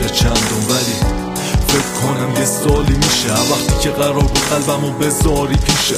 نمیاره چندم، ولی فکر کنم یه سالی میشه وقتی که قرار بود قلبمو بذاری پیشه.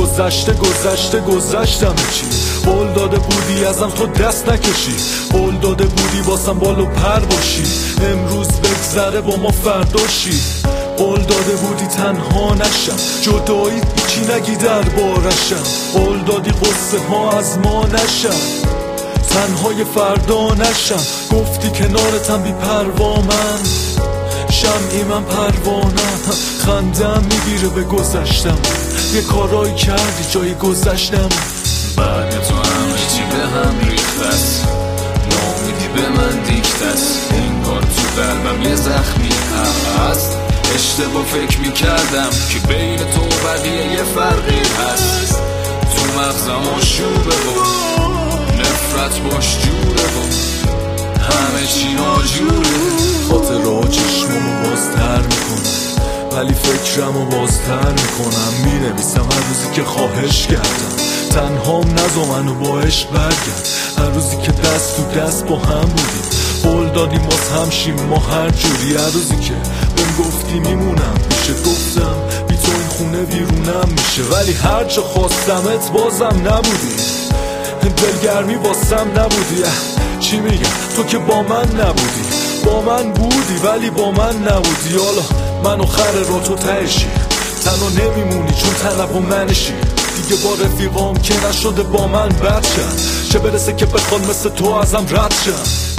گذشتم چی قول داده بودی ازم تو دست نکشی، قول داده بودی واسم بالو پر باشی، امروز بگذره با ما فرداشی. قول داده بودی تنها نشم، جدایی هیچی نگی دربارشم، قول دادی قصه ها از ما نشم، تنهای فردا نشم. گفتی کنارتم بی پروا من شمعی من پروانم، خندم میگیره به گذشتم، یه کارایی کردی جای گذشتم. بعد تو همه چی به هم ریخت است، نامیدی به من دیکت است، انگار تو قلبم یه زخمی هست. اشتباه فکر میکردم که بین تو و بقیه یه فرقی هست، تو مغزم آشوبه و نفرت باش جوره و همه چی ناجوره. خاطرها چشمامو بازتر میکنم ولی فکرمو بازتر میکنم، مینویسم هر روزی که خواهش کردم تنهام نزا منو با عشق برگرد، هر روزی که دست تو دست با هم بودیم، قول دادیم باز همشیم ما هر جوری، هر روزی که بهم گفتی میمونم میشه گفتم بی تو این خونه ویرونم میشه، ولی هر جا خواستمت بازم نبودی، دلگرمی واسم نبودی. چی میگم تو که با من نبودی، با من بودی ولی با من نبودی. حالا منو خر رو تو تهشی، تنها نمیمونی چون طرف و منشی، دیگه با رفیقام که نشده با من بد شد، چه برسه که بخوان مثل تو ازم رد شد.